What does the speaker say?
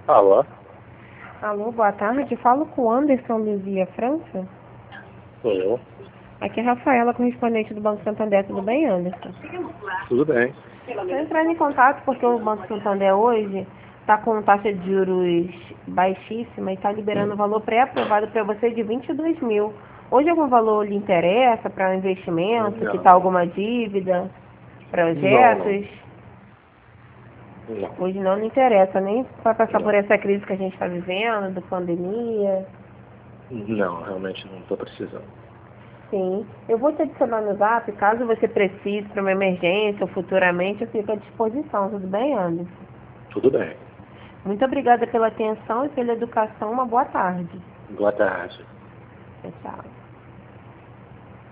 Alô? Alô, boa tarde. Falo com o Anderson Luzia França. Sou eu. Aqui é a Rafaela, correspondente do Banco Santander. Tudo bem, Anderson? Tudo bem. Estou entrando em contato porque o Banco Santander hoje está com taxa de juros baixíssima e está liberando o valor pré-aprovado para você de 22 mil. Hoje algum valor lhe interessa para um investimento, quitar Não. alguma dívida, Não. projetos? Não. Hoje não lhe interessa, nem para passar por Não. essa crise que a gente está vivendo, da pandemia. Não, realmente não estou precisando. Sim, eu vou te adicionar no Zap, caso você precise para uma emergência ou futuramente, eu fico à disposição, tudo bem, Anderson? Tudo bem. Muito obrigada pela atenção e pela educação, uma boa tarde. Boa tarde. Tchau, tchau.